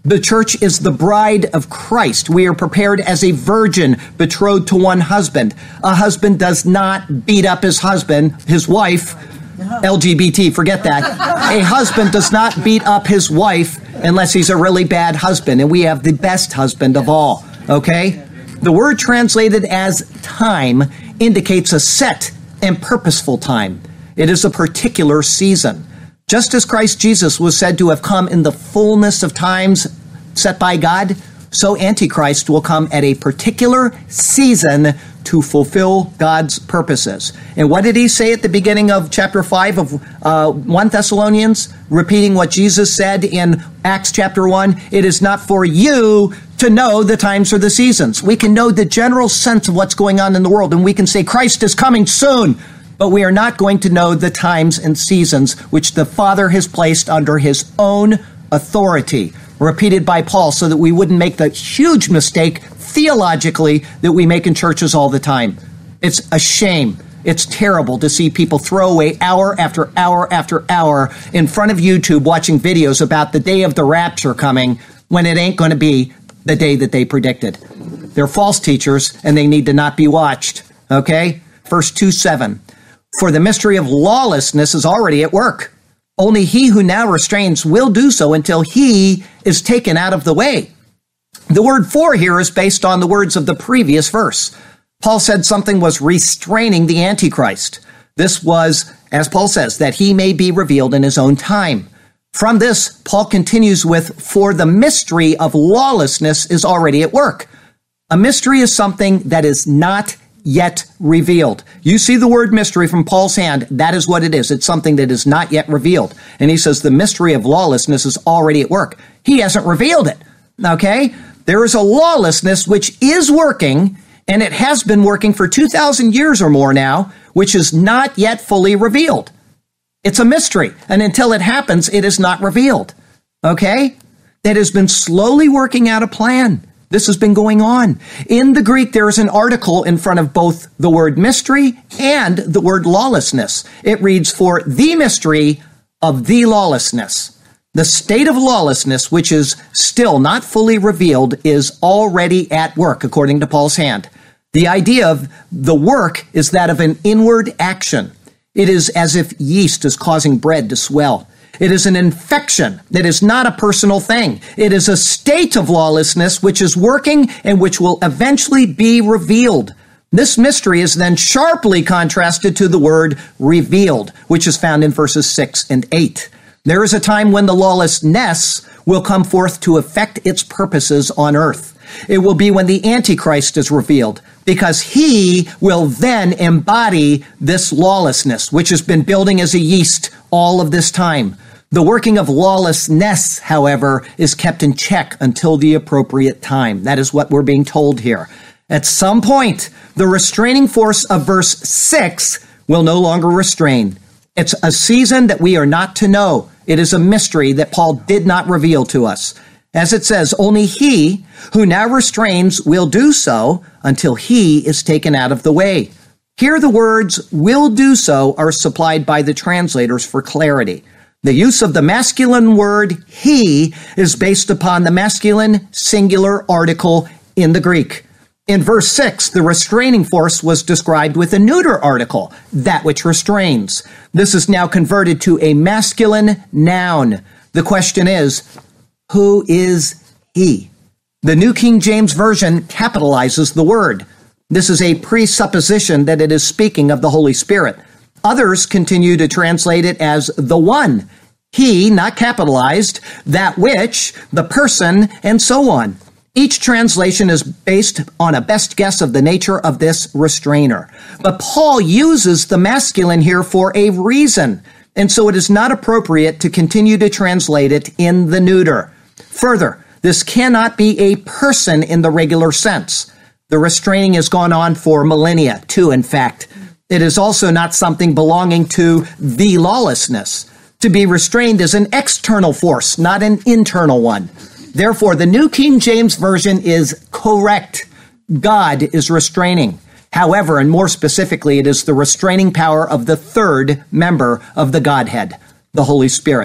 The church is the bride of Christ. We are prepared as a virgin betrothed to one husband. A husband does not beat up his husband, his wife. L G B T, forget that. A husband does not beat up his wife unless he's a really bad husband, and we have the best husband of all, okay? The word translated as time indicates a set and purposeful time. It is a particular season. Just as Christ Jesus was said to have come in the fullness of times set by God, so Antichrist will come at a particular season to fulfill God's purposes. And what did he say at the beginning of chapter five of uh, First Thessalonians? Repeating what Jesus said in Acts chapter one, it is not for you to know the times or the seasons. We can know the general sense of what's going on in the world, and we can say Christ is coming soon. But we are not going to know the times and seasons which the Father has placed under his own authority, repeated by Paul, so that we wouldn't make the huge mistake theologically that we make in churches all the time. It's a shame. It's terrible to see people throw away hour after hour after hour in front of YouTube watching videos about the day of the rapture coming when it ain't going to be the day that they predicted. They're false teachers, and they need to not be watched. Okay? Verse two seven. For the mystery of lawlessness is already at work. Only he who now restrains will do so until he is taken out of the way. The word for here is based on the words of the previous verse. Paul said something was restraining the Antichrist. This was, as Paul says, that he may be revealed in his own time. From this, Paul continues with, for the mystery of lawlessness is already at work. A mystery is something that is not yet revealed. You see the word mystery from Paul's hand. That is what it is. It's something that is not yet revealed. And he says the mystery of lawlessness is already at work. He hasn't revealed it. Okay? There is a lawlessness which is working, and it has been working for two thousand years or more now, which is not yet fully revealed. It's a mystery. And until it happens, it is not revealed. Okay? That has been slowly working out a plan. This has been going on. In the Greek, there is an article in front of both the word mystery and the word lawlessness. It reads, for the mystery of the lawlessness. The state of lawlessness, which is still not fully revealed, is already at work, according to Paul's hand. The idea of the work is that of an inward action. It is as if yeast is causing bread to swell. It is an infection. It is not a personal thing. It is a state of lawlessness which is working and which will eventually be revealed. This mystery is then sharply contrasted to the word revealed, which is found in verses six and eight. There is a time when the lawlessness will come forth to effect its purposes on earth. It will be when the Antichrist is revealed, because he will then embody this lawlessness, which has been building as a yeast all of this time. The working of lawlessness, however, is kept in check until the appropriate time. That is what we're being told here. At some point, the restraining force of verse six will no longer restrain. It's a season that we are not to know. It is a mystery that Paul did not reveal to us. As it says, only he who now restrains will do so until he is taken out of the way. Here the words will do so are supplied by the translators for clarity. The use of the masculine word he is based upon the masculine singular article in the Greek. In verse six, the restraining force was described with a neuter article, that which restrains. This is now converted to a masculine noun. The question is, who is he? The New King James Version capitalizes the word. This is a presupposition that it is speaking of the Holy Spirit. Others continue to translate it as the one, he, not capitalized, that which, the person, and so on. Each translation is based on a best guess of the nature of this restrainer. But Paul uses the masculine here for a reason, and so it is not appropriate to continue to translate it in the neuter. Further, this cannot be a person in the regular sense. The restraining has gone on for millennia, too, in fact. It is also not something belonging to the lawlessness. To be restrained is an external force, not an internal one. Therefore, the New King James Version is correct. God is restraining. However, and more specifically, it is the restraining power of the third member of the Godhead, the Holy Spirit.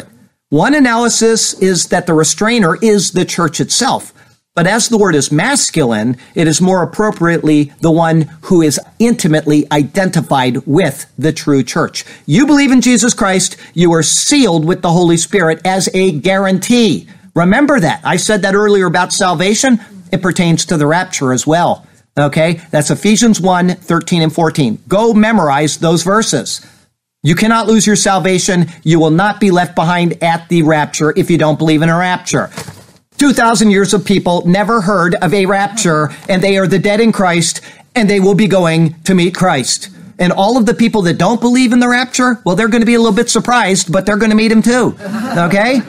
One analysis is that the restrainer is the church itself. But as the word is masculine, it is more appropriately the one who is intimately identified with the true church. You believe in Jesus Christ, you are sealed with the Holy Spirit as a guarantee. Remember that. I said that earlier about salvation. It pertains to the rapture as well. Okay? That's Ephesians one, thirteen and fourteen. Go memorize those verses. You cannot lose your salvation. You will not be left behind at the rapture if you don't believe in a rapture. two thousand years of people never heard of a rapture, and they are the dead in Christ, and they will be going to meet Christ. And all of the people that don't believe in the rapture, well, they're going to be a little bit surprised, but they're going to meet him too. Okay?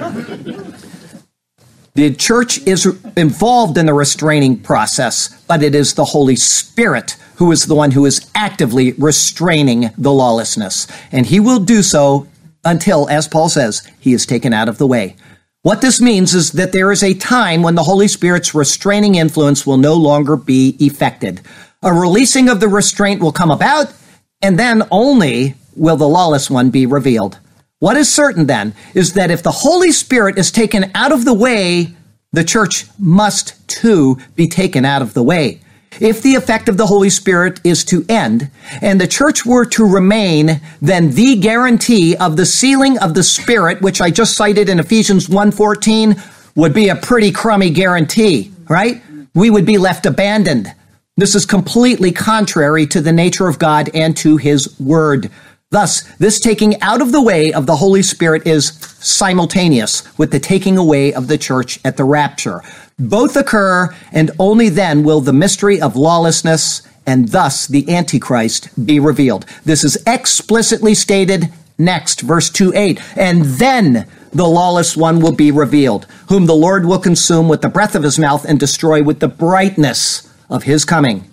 The church is involved in the restraining process, but it is the Holy Spirit who is the one who is actively restraining the lawlessness. And he will do so until, as Paul says, he is taken out of the way. What this means is that there is a time when the Holy Spirit's restraining influence will no longer be effected. A releasing of the restraint will come about, and then only will the lawless one be revealed. What is certain then is that if the Holy Spirit is taken out of the way, the church must too be taken out of the way. If the effect of the Holy Spirit is to end, and the church were to remain, then the guarantee of the sealing of the Spirit, which I just cited in Ephesians one fourteen, would be a pretty crummy guarantee, right? We would be left abandoned. This is completely contrary to the nature of God and to his word. Thus, this taking out of the way of the Holy Spirit is simultaneous with the taking away of the church at the rapture. Both occur, and only then will the mystery of lawlessness and thus the Antichrist be revealed. This is explicitly stated next, verse two eight. And then the lawless one will be revealed, whom the Lord will consume with the breath of his mouth and destroy with the brightness of his coming.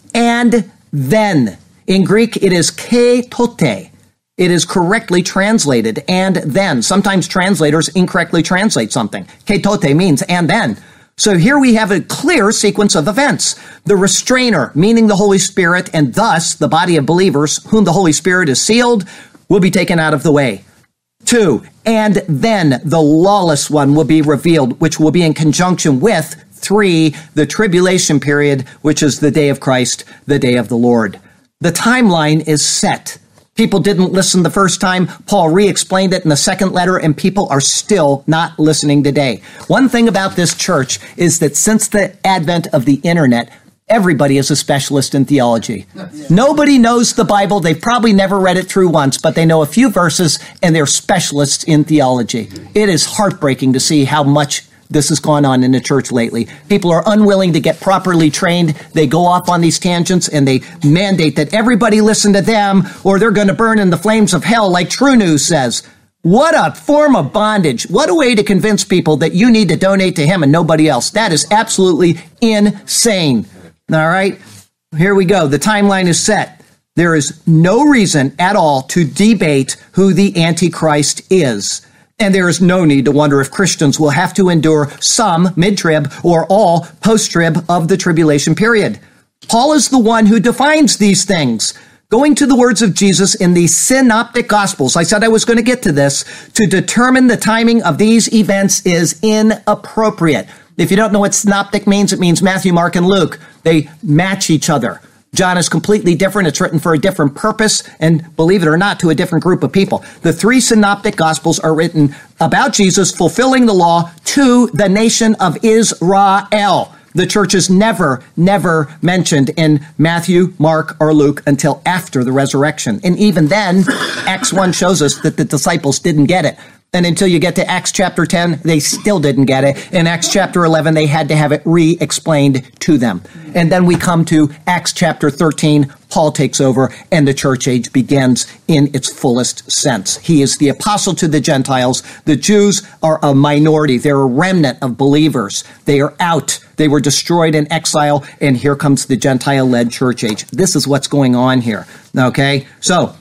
And then, in Greek, it is ke tote. It is correctly translated, and then. Sometimes translators incorrectly translate something. Ke tote means and then. So here we have a clear sequence of events. The restrainer, meaning the Holy Spirit, and thus the body of believers, whom the Holy Spirit is sealed, will be taken out of the way. Two, and then the lawless one will be revealed, which will be in conjunction with, three, the tribulation period, which is the day of Christ, the day of the Lord. The timeline is set. People didn't listen the first time. Paul re-explained it in the second letter, and people are still not listening today. One thing about this church is that since the advent of the internet, everybody is a specialist in theology. Nobody knows the Bible. They've probably never read it through once, but they know a few verses, and they're specialists in theology. It is heartbreaking to see how much this has gone on in the church lately. People are unwilling to get properly trained. They go off on these tangents and they mandate that everybody listen to them or they're going to burn in the flames of hell, like True News says. What a form of bondage. What a way to convince people that you need to donate to him and nobody else. That is absolutely insane. All right, here we go. The timeline is set. There is no reason at all to debate who the Antichrist is. And there is no need to wonder if Christians will have to endure some mid-trib or all post-trib of the tribulation period. Paul is the one who defines these things. Going to the words of Jesus in the Synoptic Gospels, I said I was going to get to this, to determine the timing of these events is inappropriate. If you don't know what synoptic means, it means Matthew, Mark, and Luke. They match each other. John is completely different. It's written for a different purpose, and believe it or not, to a different group of people. The three synoptic gospels are written about Jesus fulfilling the law to the nation of Israel. The church is never, never mentioned in Matthew, Mark, or Luke until after the resurrection. And even then, Acts one shows us that the disciples didn't get it. And until you get to Acts chapter ten, they still didn't get it. In Acts chapter eleven, they had to have it re-explained to them. And then we come to Acts chapter thirteen. Paul takes over, and the church age begins in its fullest sense. He is the apostle to the Gentiles. The Jews are a minority. They're a remnant of believers. They are out. They were destroyed in exile, and here comes the Gentile-led church age. This is what's going on here. Okay? So,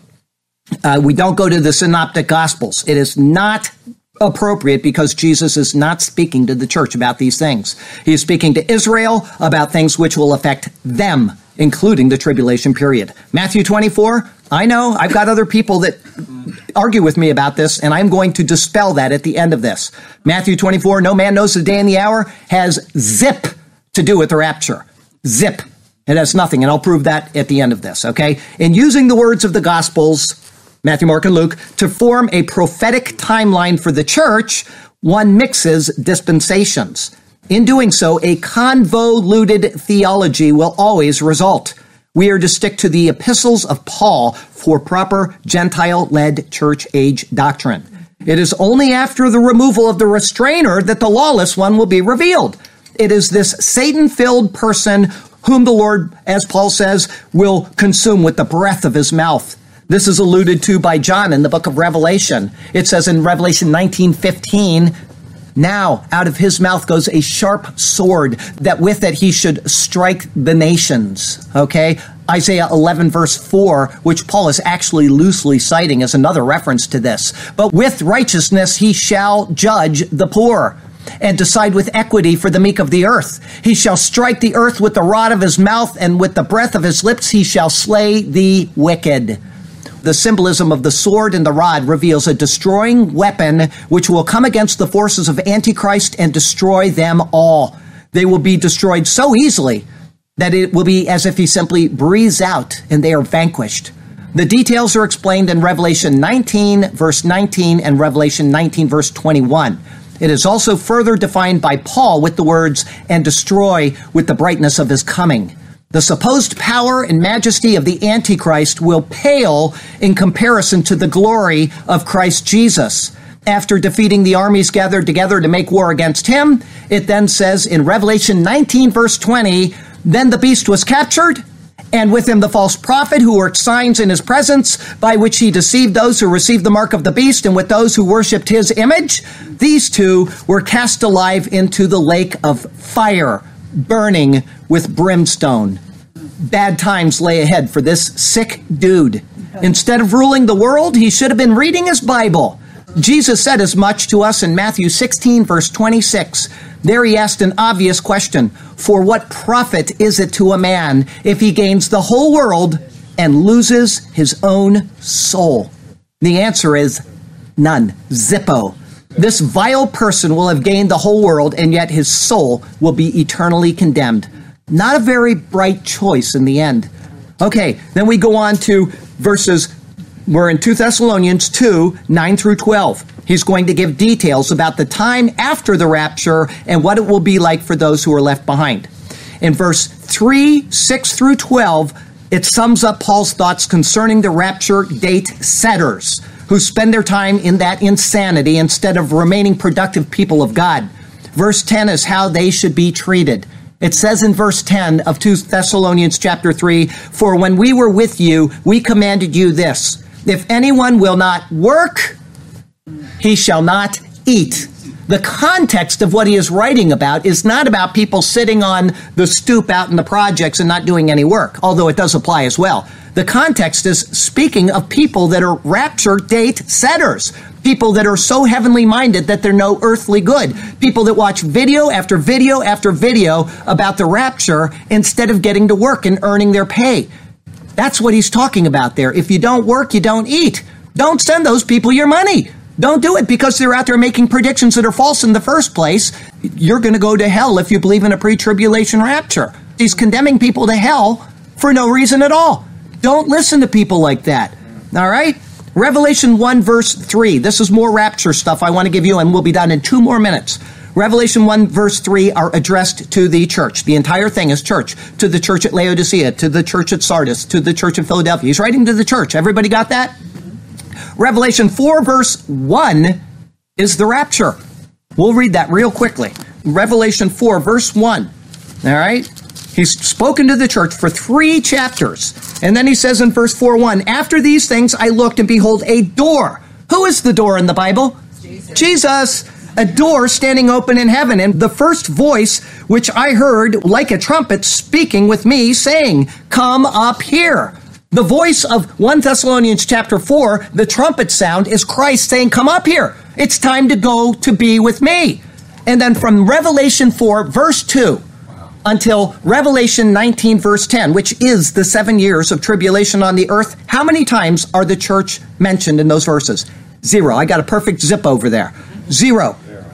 Uh, we don't go to the synoptic gospels. It is not appropriate because Jesus is not speaking to the church about these things. He is speaking to Israel about things which will affect them, including the tribulation period. Matthew twenty-four, I know. I've got other people that argue with me about this, and I'm going to dispel that at the end of this. Matthew twenty-four, no man knows the day and the hour, has zip to do with the rapture. Zip. It has nothing, and I'll prove that at the end of this, okay? In using the words of the Gospels, Matthew, Mark, and Luke, to form a prophetic timeline for the church, one mixes dispensations. In doing so, a convoluted theology will always result. We are to stick to the epistles of Paul for proper Gentile-led church age doctrine. It is only after the removal of the restrainer that the lawless one will be revealed. It is this Satan-filled person whom the Lord, as Paul says, will consume with the breath of his mouth. This is alluded to by John in the book of Revelation. It says in Revelation nineteen fifteen, now out of his mouth goes a sharp sword, that with it he should strike the nations. Okay? Isaiah eleven verse four, which Paul is actually loosely citing as another reference to this. But with righteousness he shall judge the poor, and decide with equity for the meek of the earth. He shall strike the earth with the rod of his mouth, and with the breath of his lips he shall slay the wicked. The symbolism of the sword and the rod reveals a destroying weapon which will come against the forces of Antichrist and destroy them all. They will be destroyed so easily that it will be as if he simply breathes out and they are vanquished. The details are explained in Revelation nineteen, verse nineteen, and Revelation nineteen, verse twenty-one. It is also further defined by Paul with the words, and destroy with the brightness of his coming. The supposed power and majesty of the Antichrist will pale in comparison to the glory of Christ Jesus. After defeating the armies gathered together to make war against him, it then says in Revelation nineteen, verse twenty, then the beast was captured, and with him the false prophet who worked signs in his presence, by which he deceived those who received the mark of the beast, and with those who worshipped his image. These two were cast alive into the lake of fire, burning with brimstone. Bad times lay ahead for this sick dude. Instead of ruling the world, he should have been reading his Bible. Jesus said as much to us in Matthew sixteen, verse twenty-six. There he asked an obvious question. For what profit is it to a man if he gains the whole world and loses his own soul? The answer is none. Zippo. This vile person will have gained the whole world, and yet his soul will be eternally condemned. Not a very bright choice in the end. Okay, then we go on to verses, we're in two Thessalonians two, nine through twelve. He's going to give details about the time after the rapture and what it will be like for those who are left behind. In verse three, six through twelve, it sums up Paul's thoughts concerning the rapture date setters, who spend their time in that insanity instead of remaining productive people of God. Verse ten is how they should be treated. It says in verse ten of two Thessalonians chapter three, for when we were with you, we commanded you this, if anyone will not work, he shall not eat. The context of what he is writing about is not about people sitting on the stoop out in the projects and not doing any work, although it does apply as well. The context is speaking of people that are rapture date setters, people that are so heavenly minded that they're no earthly good, people that watch video after video after video about the rapture instead of getting to work and earning their pay. That's what he's talking about there. If you don't work, you don't eat. Don't send those people your money. Don't do it because they're out there making predictions that are false in the first place. You're going to go to hell if you believe in a pre-tribulation rapture. He's condemning people to hell for no reason at all. Don't listen to people like that. All right? Revelation one, verse three. This is more rapture stuff I want to give you, and we'll be done in two more minutes. Revelation one, verse three are addressed to the church. The entire thing is church. To the church at Laodicea, to the church at Sardis, to the church at Philadelphia. He's writing to the church. Everybody got that? Revelation four, verse one is the rapture. We'll read that real quickly. Revelation four, verse one. All right? He's spoken to the church for three chapters. And then he says in verse four one, after these things I looked, and behold, a door. Who is the door in the Bible? Jesus. Jesus. A door standing open in heaven. And the first voice which I heard like a trumpet speaking with me, saying, come up here. The voice of First Thessalonians chapter four, the trumpet sound, is Christ saying, come up here. It's time to go to be with me. And then from Revelation four, verse two, until Revelation nineteen, verse ten, which is the seven years of tribulation on the earth. How many times are the church mentioned in those verses? Zero. I got a perfect zip over there. Zero.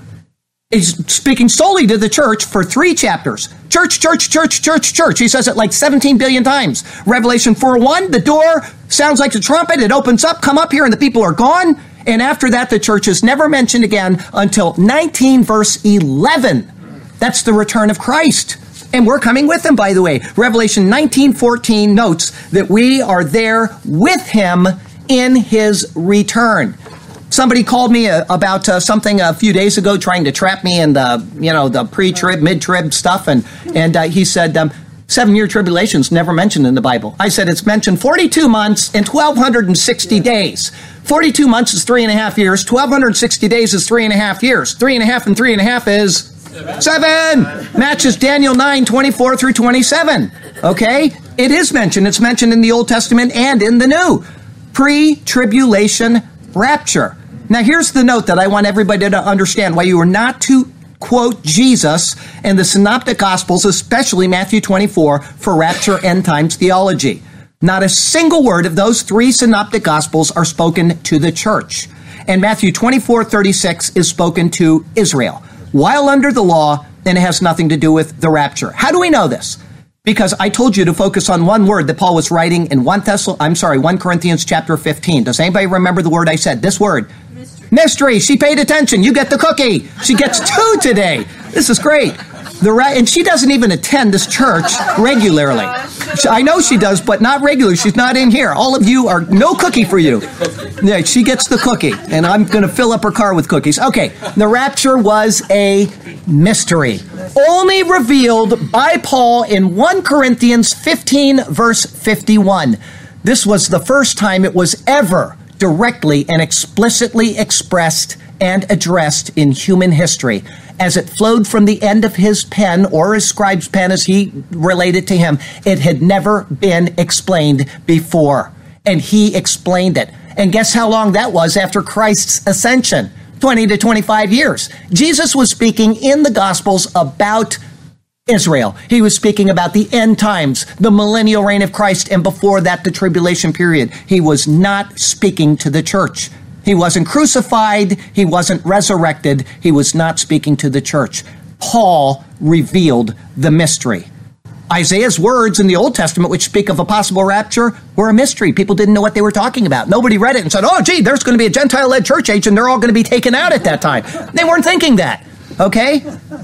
He's speaking solely to the church for three chapters. Church, church, church, church, church. He says it like seventeen billion times. Revelation four one, the door sounds like a trumpet. It opens up, come up here, and the people are gone. And after that, the church is never mentioned again until nineteen, verse eleven. That's the return of Christ. And we're coming with him, by the way. Revelation nineteen fourteen notes that we are there with him in his return. Somebody called me uh, about uh, something a few days ago, trying to trap me in the, you know, the pre-trib, mid-trib stuff, and and uh, he said um, seven-year tribulation's never mentioned in the Bible. I said it's mentioned forty-two months and twelve sixty days. forty-two months is three and a half years. twelve sixty days is three and a half years. Three and a half and three and a half is seven. Matches Daniel nine twenty-four through twenty-seven. Okay, it is mentioned. It's mentioned in the Old Testament and in the New. Pre-tribulation rapture. Now, here's the note that I want everybody to understand why you are not to quote Jesus and the Synoptic Gospels, especially Matthew twenty-four, for rapture end times theology. Not a single word of those three Synoptic Gospels are spoken to the church. And Matthew twenty-four thirty-six is spoken to Israel, while under the law, and it has nothing to do with the rapture. How do we know this? Because I told you to focus on one word that Paul was writing in one Thessal- I'm sorry, First Corinthians chapter fifteen. Does anybody remember the word I said? This word. Mystery. Mystery. She paid attention. You get the cookie. She gets two today. This is great. The ra- and she doesn't even attend this church regularly. I know she does, but not regularly. She's not in here. All of you are no cookie for you. Yeah, she gets the cookie, and I'm going to fill up her car with cookies. Okay, the rapture was a mystery, only revealed by Paul in First Corinthians fifteen, verse fifty-one. This was the first time it was ever directly and explicitly expressed and addressed in human history, as it flowed from the end of his pen, or his scribe's pen as he related to him. It had never been explained before, and he explained it. And guess how long that was after Christ's ascension? twenty to twenty-five years. Jesus was speaking in the Gospels about Israel. He was speaking about the end times, the millennial reign of Christ, and before that, the tribulation period. He was not speaking to the church. He wasn't crucified. He wasn't resurrected. He was not speaking to the church. Paul revealed the mystery. Isaiah's words in the Old Testament, which speak of a possible rapture, were a mystery. People didn't know what they were talking about. Nobody read it and said, oh, gee, there's going to be a Gentile-led church age and they're all going to be taken out at that time. They weren't thinking that, okay?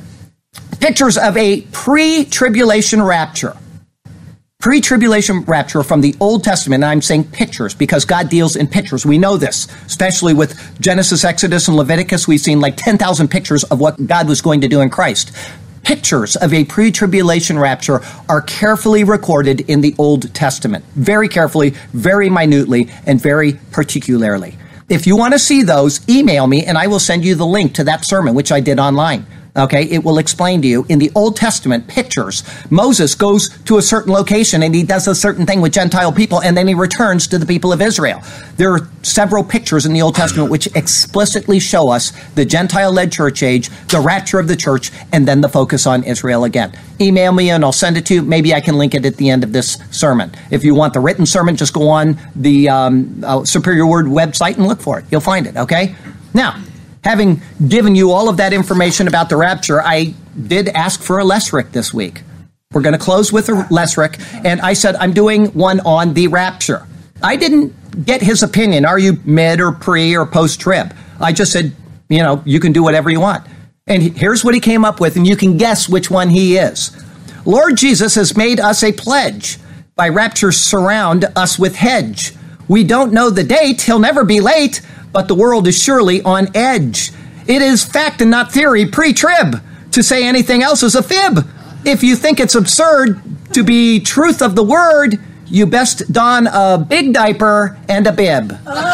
Pictures of a pre-tribulation rapture. Pre-tribulation rapture from the Old Testament, and I'm saying pictures because God deals in pictures. We know this, especially with Genesis, Exodus, and Leviticus. We've seen like ten thousand pictures of what God was going to do in Christ. Pictures of a pre-tribulation rapture are carefully recorded in the Old Testament. Very carefully, very minutely, and very particularly. If you want to see those, email me and I will send you the link to that sermon, which I did online. Okay, it will explain to you in the Old Testament pictures. Moses goes to a certain location and he does a certain thing with Gentile people, and then he returns to the people of Israel. There are several pictures in the Old Testament which explicitly show us the Gentile-led church age, the rapture of the church, and then the focus on Israel again. Email me and I'll send it to you. Maybe I can link it at the end of this sermon. If you want the written sermon, just go on the um, uh, Superior Word website and look for it. You'll find it, okay? Now, having given you all of that information about the rapture, I did ask for a Lesric this week. We're going to close with a Lesric, and I said I'm doing one on the rapture. I didn't get his opinion. Are you mid or pre or post-trib? I just said, you know, you can do whatever you want. And here's what he came up with, and you can guess which one he is. Lord Jesus has made us a pledge. By rapture surround us with hedge. We don't know the date. He'll never be late. But the world is surely on edge. It is fact and not theory, pre-trib. To say anything else is a fib. If you think it's absurd to be truth of the word, you best don a big diaper and a bib.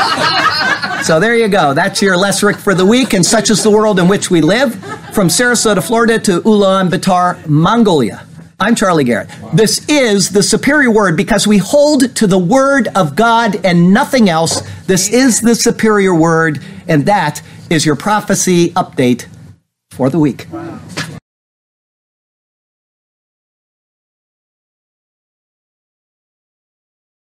So there you go. That's your Lesric for the week, and such is the world in which we live. From Sarasota, Florida to Ulaanbaatar, Mongolia. I'm Charlie Garrett. This is the Superior Word because we hold to the Word of God and nothing else. This is the Superior Word, and that is your prophecy update for the week.